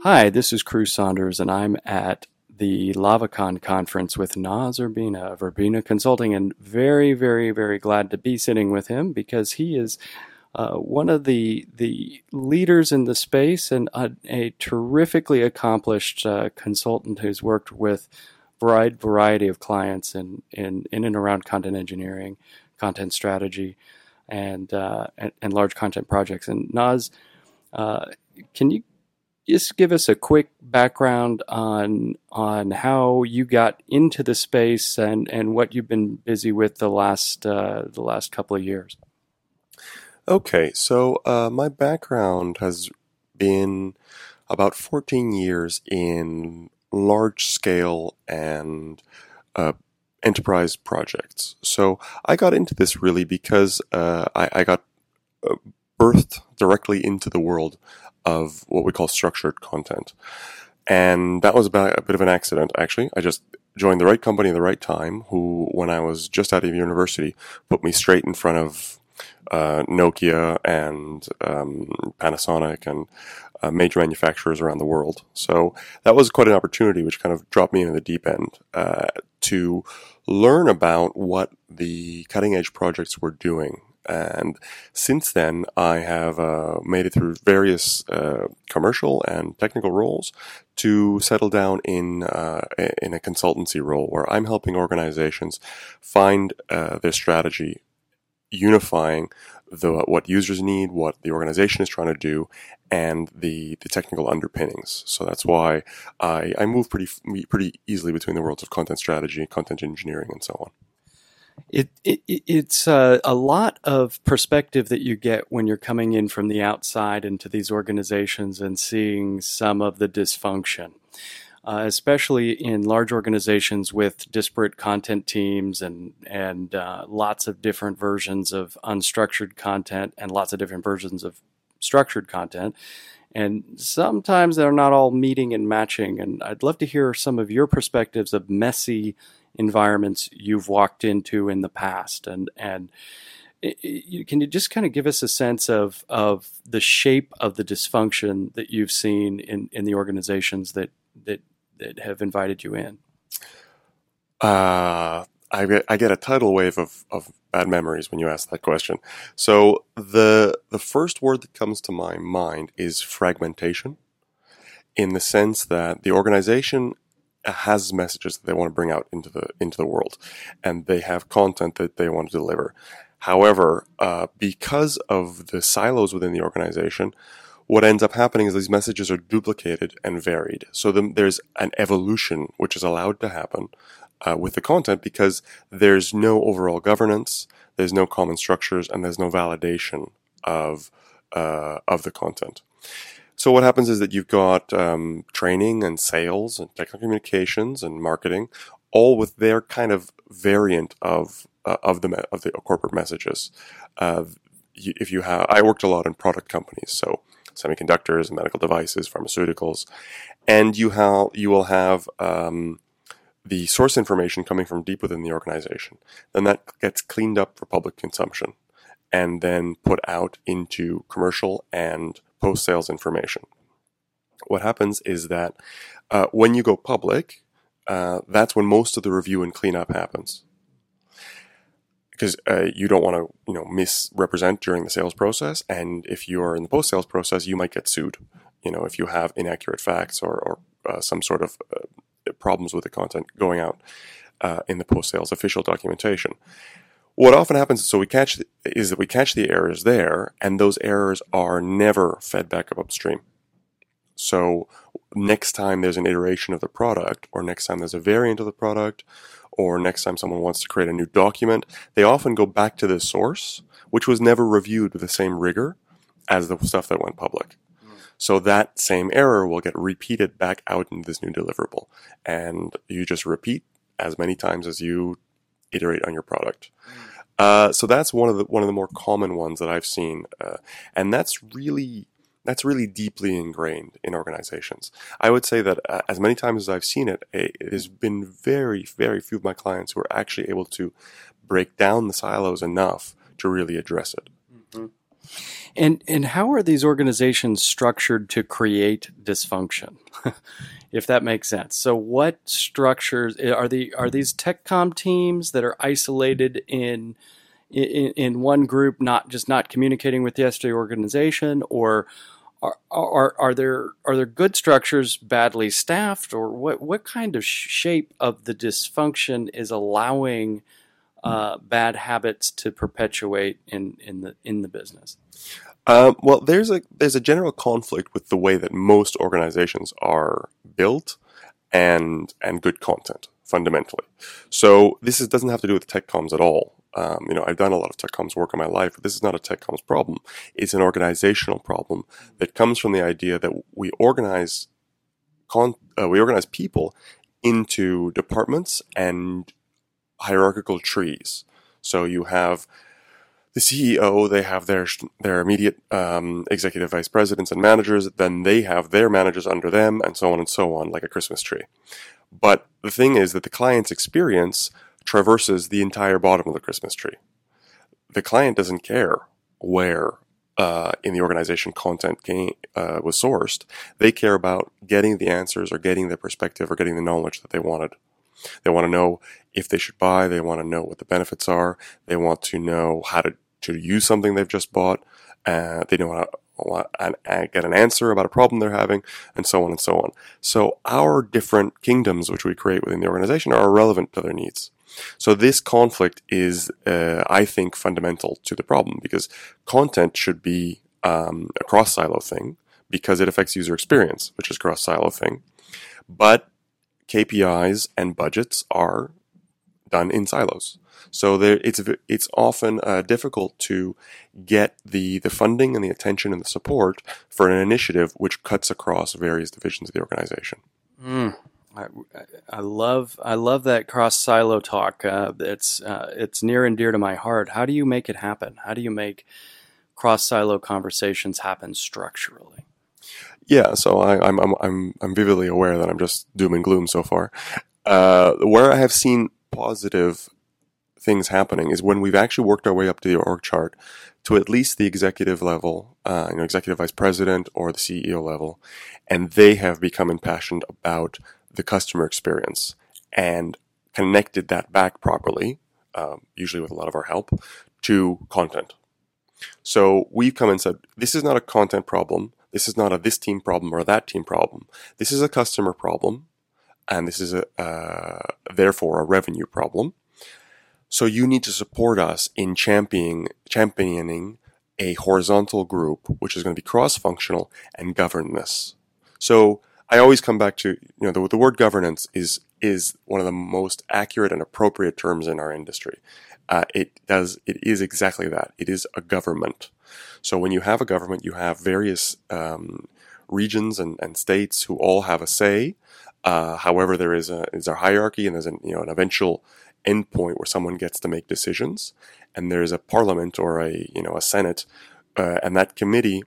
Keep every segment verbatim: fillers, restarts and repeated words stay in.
Hi, this is Cruz Saunders, and I'm at the LavaCon conference with Naz Urbina of Urbina Consulting, and very, very, very glad to be sitting with him because he is uh, one of the the leaders in the space and a, a terrifically accomplished uh, consultant who's worked with a wide variety of clients in, in, in and around content engineering, content strategy, and uh, and, and large content projects. And Naz, uh, can you just give us a quick background on on how you got into the space and, and what you've been busy with the last uh, the last couple of years? Okay, so uh, my background has been about fourteen years in large scale and uh, enterprise projects. So I got into this really because uh, I, I got uh, birthed directly into the world of what we call structured content. And that was about a bit of an accident, actually. I just joined the right company at the right time, who, when I was just out of university, put me straight in front of uh, Nokia and um, Panasonic and uh, major manufacturers around the world. So that was quite an opportunity, which kind of dropped me into the deep end uh, to learn about what the cutting edge projects were doing. And since then, I have uh, made it through various uh, commercial and technical roles to settle down in uh, in a consultancy role where I'm helping organizations find uh, their strategy, unifying the what users need, what the organization is trying to do, and the the technical underpinnings. So that's why I, I move pretty pretty easily between the worlds of content strategy, content engineering, and so on. It, it it's uh, a lot of perspective that you get when you're coming in from the outside into these organizations and seeing some of the dysfunction, uh, especially in large organizations with disparate content teams and and uh, lots of different versions of unstructured content and lots of different versions of structured content. And sometimes they're not all meeting and matching. And I'd love to hear some of your perspectives of messy environments you've walked into in the past, and and it, it, can you just kind of give us a sense of of the shape of the dysfunction that you've seen in, in the organizations that that that have invited you in? Uh, I get I get a tidal wave of, of bad memories when you ask that question. So the the first word that comes to my mind is fragmentation, in the sense that the organization has messages that they want to bring out into the into the world, and they have content that they want to deliver. However, uh, because of the silos within the organization, what ends up happening is these messages are duplicated and varied. So the, there's an evolution which is allowed to happen uh, with the content because there's no overall governance, there's no common structures, and there's no validation of uh, of the content. So what happens is that you've got um, training and sales and technical communications and marketing, all with their kind of variant of uh, of the of the corporate messages. Uh, if you have, I worked a lot in product companies, so semiconductors, medical devices, pharmaceuticals, and you have you will have um, the source information coming from deep within the organization. Then that gets cleaned up for public consumption, and then put out into commercial and post-sales information. What happens is that uh, when you go public, uh, that's when most of the review and cleanup happens, because uh, you don't want to, you know, misrepresent during the sales process. And if you are in the post-sales process, you might get sued. You know, if you have inaccurate facts or, or uh, some sort of uh, problems with the content going out uh, in the post-sales official documentation. What often happens is, so we catch is that we catch the errors there, and those errors are never fed back up upstream. So next time there's an iteration of the product, or next time there's a variant of the product, or next time someone wants to create a new document, they often go back to the source, which was never reviewed with the same rigor as the stuff that went public. Mm. So that same error will get repeated back out into this new deliverable, and you just repeat as many times as you iterate on your product. Uh, so that's one of the one of the more common ones that I've seen, uh, and that's really that's really deeply ingrained in organizations. I would say that uh, as many times as I've seen it, it has been very, very few of my clients who are actually able to break down the silos enough to really address it. Mm-hmm. And and how are these organizations structured to create dysfunction, if that makes sense? So, what structures are the are these TechCom teams that are isolated in in, in one group, not just not communicating with the S J organization, or are, are are there are there good structures badly staffed, or what what kind of shape of the dysfunction is allowing uh, bad habits to perpetuate in in the in the business? Um, well, there's a there's a general conflict with the way that most organizations are built and and good content fundamentally. So this is, doesn't have to do with tech comms at all. Um, you know, I've done a lot of tech comms work in my life, but this is not a tech comms problem. It's an organizational problem that comes from the idea that we organize con- uh, we organize people into departments and hierarchical trees. So you have the C E O, they have their their immediate um, executive vice presidents and managers, then they have their managers under them, and so on and so on, like a Christmas tree. But the thing is that the client's experience traverses the entire bottom of the Christmas tree. The client doesn't care where uh, in the organization content came, uh, was sourced. They care about getting the answers or getting the perspective or getting the knowledge that they wanted. They want to know if they should buy. They want to know what the benefits are. They want to know how to to use something they've just bought. Uh, they know how to uh, get an answer about a problem they're having, and so on and so on. So our different kingdoms, which we create within the organization, are relevant to their needs. So this conflict is, uh, I think, fundamental to the problem, because content should be um, a cross-silo thing because it affects user experience, which is a cross-silo thing. But K P Is and budgets are done in silos. So there, it's it's often uh, difficult to get the, the funding and the attention and the support for an initiative which cuts across various divisions of the organization. Mm. I, I love I love that cross silo talk. Uh, it's uh, it's near and dear to my heart. How do you make it happen? How do you make cross silo conversations happen structurally? Yeah, so I, I'm I'm I'm I'm vividly aware that I'm just doom and gloom so far. Uh, where I have seen positive things happening is when we've actually worked our way up to the org chart to at least the executive level, uh, you know, executive vice president or the C E O level, and they have become impassioned about the customer experience and connected that back properly, um, usually with a lot of our help, to content. So we've come and said, this is not a content problem. This is not a this team problem or that team problem. This is a customer problem, and this is a uh, therefore a revenue problem. So you need to support us in championing championing a horizontal group, which is going to be cross-functional and govern this. So I always come back to, you know, the, the word governance is is one of the most accurate and appropriate terms in our industry. Uh, it does it is exactly that. It is a government. So when you have a government, you have various um, regions and, and states who all have a say. Uh, however, there is a is a hierarchy, and there's an, you know, an eventual endpoint where someone gets to make decisions, and there's a parliament or a you know a senate, uh, and that committee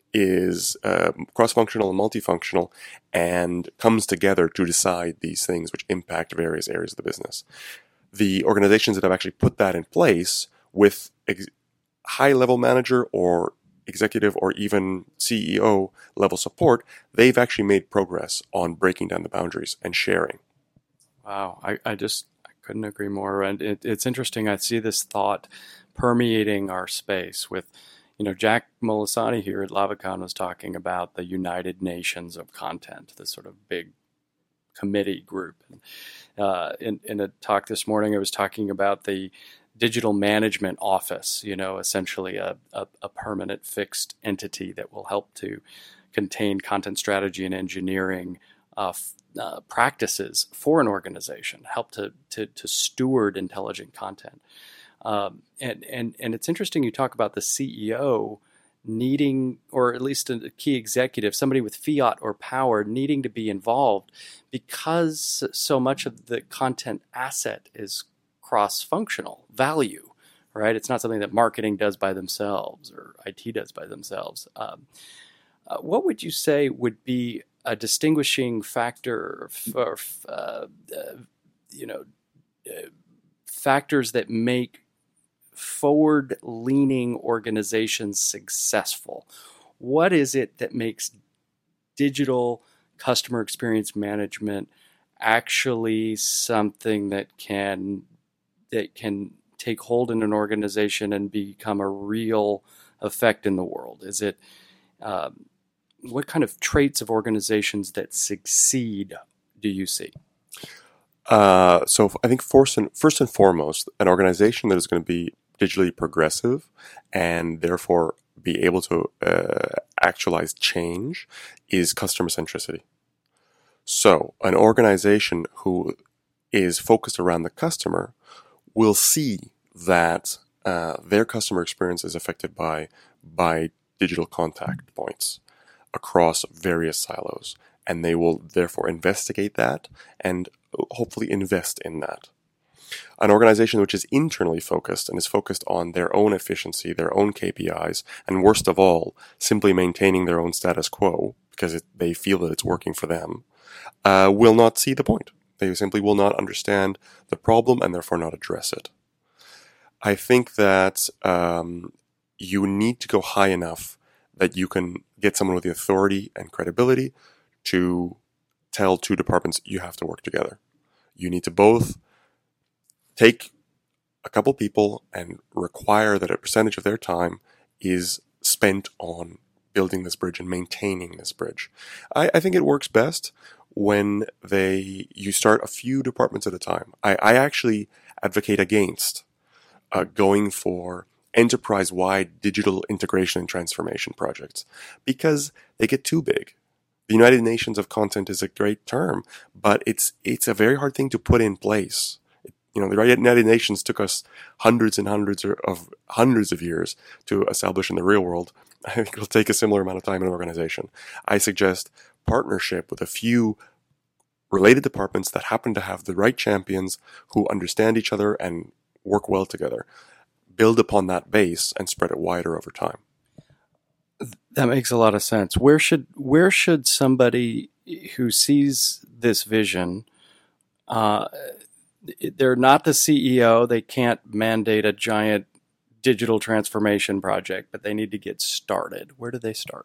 is uh, cross-functional and multifunctional and comes together to decide these things which impact various areas of the business. The organizations that have actually put that in place with ex- high-level manager or executive or even C E O level support, they've actually made progress on breaking down the boundaries and sharing. Wow, I, I just I couldn't agree more. And it, it's interesting. I see this thought permeating our space with, you know, Jack Molisani here at Lavacon was talking about the United Nations of content, this sort of big committee group. Uh, in, in a talk this morning, I was talking about the digital management office, you know, essentially a, a, a permanent fixed entity that will help to contain content strategy and engineering uh, uh, practices for an organization, help to, to, to steward intelligent content. Um, and, and, and it's interesting you talk about the C E O needing, or at least a key executive, somebody with fiat or power needing to be involved, because so much of the content asset is cross-functional value, right? It's not something that marketing does by themselves or I T does by themselves. Um, uh, what would you say would be a distinguishing factor for, uh, uh, you know, uh, factors that make forward-leaning organizations successful? What is it that makes digital customer experience management actually something that can that can take hold in an organization and become a real effect in the world? Is it um, what kind of traits of organizations that succeed do you see? Uh, so I think first and, first and foremost, an organization that is going to be digitally progressive and therefore be able to uh, actualize change is customer centricity. So an organization who is focused around the customer will see that uh, their customer experience is affected by by digital contact points across various silos, and they will therefore investigate that and hopefully invest in that. An organization which is internally focused and is focused on their own efficiency, their own K P Is, and worst of all, simply maintaining their own status quo because it, they feel that it's working for them, uh, will not see the point. They simply will not understand the problem and therefore not address it. I think that um, you need to go high enough that you can get someone with the authority and credibility to tell two departments you have to work together. You need to both take a couple people and require that a percentage of their time is spent on building this bridge and maintaining this bridge. I, I think it works best when they you start a few departments at a time. I, I actually advocate against uh, going for enterprise-wide digital integration and transformation projects because they get too big. The United Nations of Content is a great term, but it's it's a very hard thing to put in place. You know, the United Nations took us hundreds and hundreds of hundreds of years to establish in the real world. I think it'll take a similar amount of time in an organization. I suggest partnership with a few related departments that happen to have the right champions who understand each other and work well together. Build upon that base and spread it wider over time. That makes a lot of sense. Where should where should somebody who sees this vision, uh, they're not the C E O, they can't mandate a giant digital transformation project, but they need to get started. Where do they start?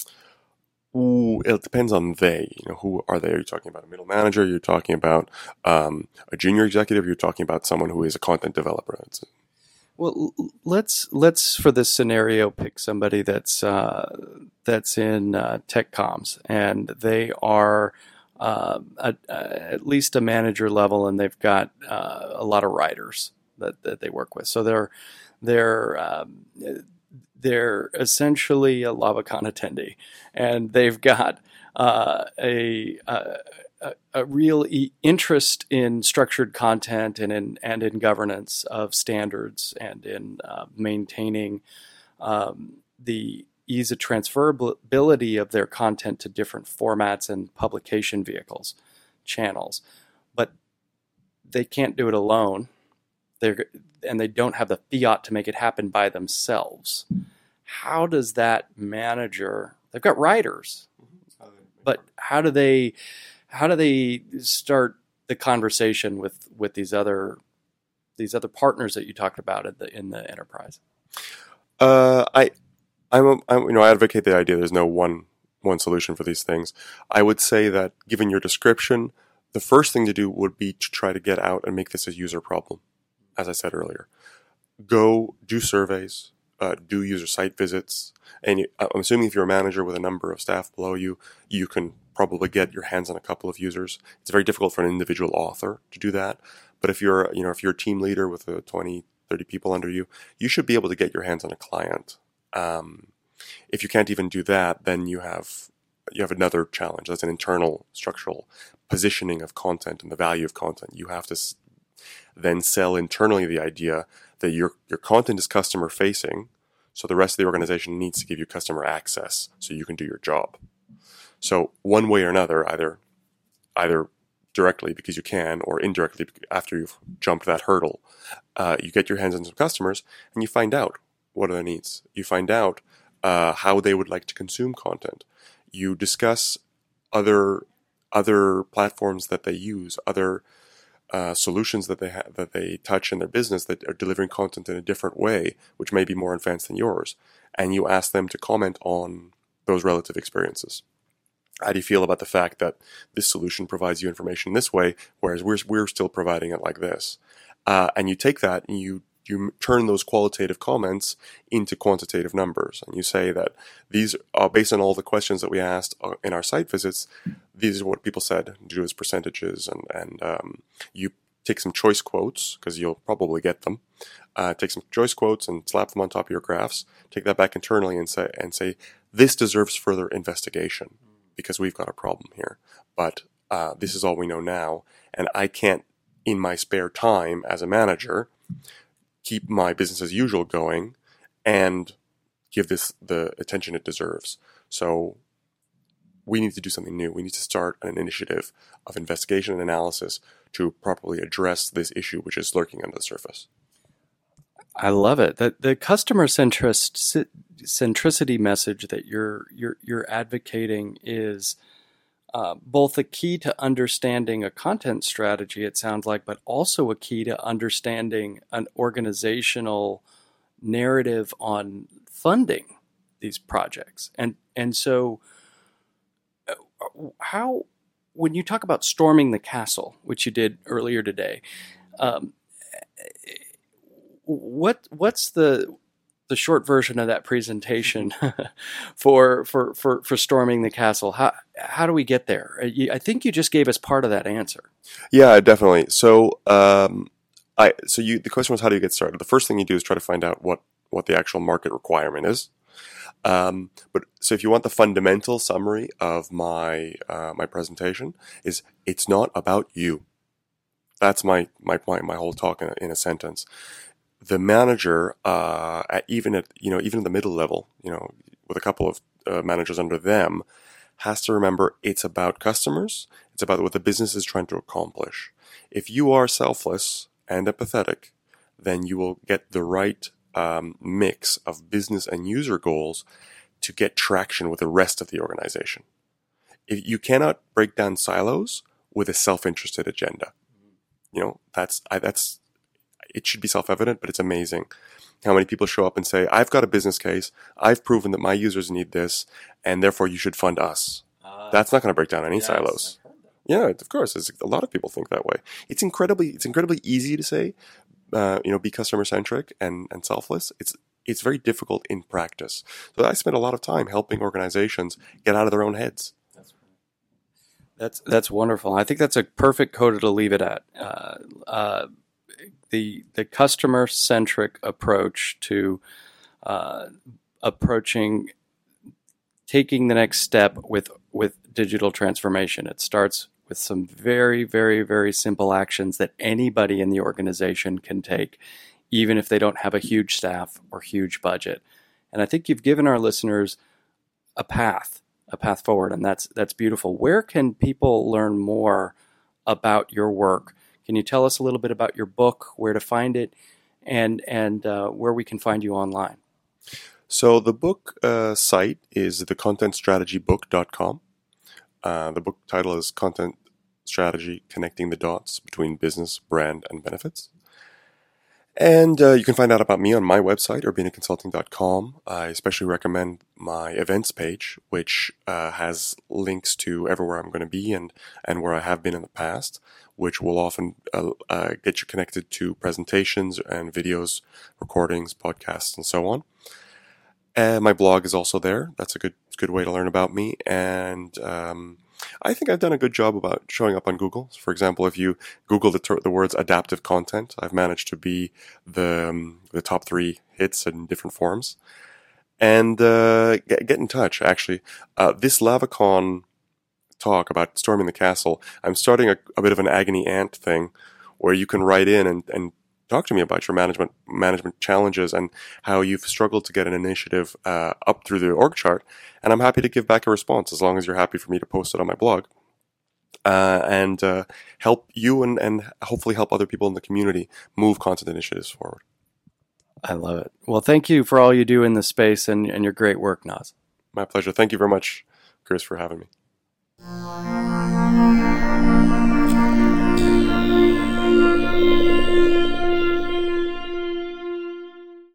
Ooh, it depends on they. You know, who are they? Are you talking about a middle manager? You're talking about um, a junior executive? You're talking about someone who is a content developer? It's, Well, let's let's for this scenario pick somebody that's uh, that's in uh, tech comms, and they are uh, a, a, at least a manager level, and they've got uh, a lot of writers that, that they work with. So they're they're um, they're essentially a LavaCon attendee, and they've got uh, a, a A, a real e- interest in structured content and in and in governance of standards and in uh, maintaining um, the ease of transferability of their content to different formats and publication vehicles, channels. But they can't do it alone. They're and they don't have the fiat to make it happen by themselves. How does that manager? They've got writers, but how do they? How do they start the conversation with, with these other these other partners that you talked about in the in the enterprise? Uh, I, I'm, a, I'm, you know, I advocate the idea there's no one one solution for these things. I would say that given your description, the first thing to do would be to try to get out and make this a user problem. As I said earlier, go do surveys, uh, do user site visits, and you, I'm assuming if you're a manager with a number of staff below you, you can probably get your hands on a couple of users. It's very difficult for an individual author to do that. But if you're, you know, if you're a team leader with uh, twenty, thirty people under you, you should be able to get your hands on a client. Um, if you can't even do that, then you have you have another challenge. That's an internal structural positioning of content and the value of content. You have to s- then sell internally the idea that your your content is customer facing, so the rest of the organization needs to give you customer access so you can do your job. So one way or another, either either directly because you can, or indirectly after you've jumped that hurdle, uh, you get your hands on some customers and you find out what are their needs. You find out uh, how they would like to consume content. You discuss other other platforms that they use, other uh, solutions that they ha- that they touch in their business that are delivering content in a different way, which may be more advanced than yours, and you ask them to comment on those relative experiences. How do you feel about the fact that this solution provides you information this way, whereas we're we're still providing it like this? Uh, and you take that and you you turn those qualitative comments into quantitative numbers, and you say that these are based on all the questions that we asked in our site visits. These are what people said. Do as percentages, and and um, you take some choice quotes because you'll probably get them. Uh, take some choice quotes and slap them on top of your graphs. Take that back internally and say and say this deserves further investigation, because we've got a problem here. But uh, this is all we know now, and I can't, in my spare time as a manager, keep my business as usual going and give this the attention it deserves. So we need to do something new. We need to start an initiative of investigation and analysis to properly address this issue, which is lurking under the surface. I love it. The the customer centrist, centricity message that you're you're you're advocating is uh, both a key to understanding a content strategy, it sounds like, but also a key to understanding an organizational narrative on funding these projects. And and so, how, when you talk about storming the castle, which you did earlier today, um, what what's the the short version of that presentation for, for for for storming the castle? How how do we get there? I think you just gave us part of that answer. Yeah, definitely. So, um, I so you the question was, how do you get started? The first thing you do is try to find out what what the actual market requirement is. Um, but so if you want the fundamental summary of my uh, my presentation, is it's not about you. That's my my point, my whole talk in a, in a sentence. The manager, uh, at even at you know even the middle level, you know, with a couple of uh, managers under them, has to remember it's about customers. It's about what the business is trying to accomplish. If you are selfless and empathetic, then you will get the right um, mix of business and user goals to get traction with the rest of the organization. If you cannot break down silos with a self-interested agenda. You know, that's I, that's. It should be self-evident, but it's amazing how many people show up and say, I've got a business case, I've proven that my users need this, and therefore you should fund us. Uh, That's not going to break down any yes, silos. Yeah, of course. It's, a lot of people think that way. It's incredibly it's incredibly easy to say, uh, you know, be customer-centric and, and selfless. It's it's very difficult in practice. So I spend a lot of time helping organizations get out of their own heads. That's, that's wonderful. I think that's a perfect coda to leave it at. Uh, uh, The the customer centric approach to uh, approaching taking the next step with with digital transformation. It starts with some very very very simple actions that anybody in the organization can take, even if they don't have a huge staff or huge budget. And I think you've given our listeners a path, a path forward, and that's that's beautiful. Where can people learn more about your work? Can you tell us a little bit about your book, where to find it, and and uh, where we can find you online? So the book uh, site is the content strategy book dot com. Uh, the book title is Content Strategy: Connecting the Dots Between Business, Brand, and Benefits. And uh, you can find out about me on my website, urbina consulting dot com. I especially recommend my events page, which uh, has links to everywhere I'm going to be and, and where I have been in the past, which will often uh, uh, get you connected to presentations and videos, recordings, podcasts, and so on. And my blog is also there. That's a good good way to learn about me. And um, I think I've done a good job about showing up on Google. For example, if you Google the, ter- the words adaptive content, I've managed to be the um, the top three hits in different forms. And uh, get, get in touch, actually. Uh, this LavaCon talk about storming the castle, I'm starting a, a bit of an agony aunt thing where you can write in and, and talk to me about your management management challenges and how you've struggled to get an initiative uh, up through the org chart. And I'm happy to give back a response as long as you're happy for me to post it on my blog uh, and uh, help you and, and hopefully help other people in the community move content initiatives forward. I love it. Well, thank you for all you do in this space and, and your great work, Naz. My pleasure. Thank you very much, Chris, for having me.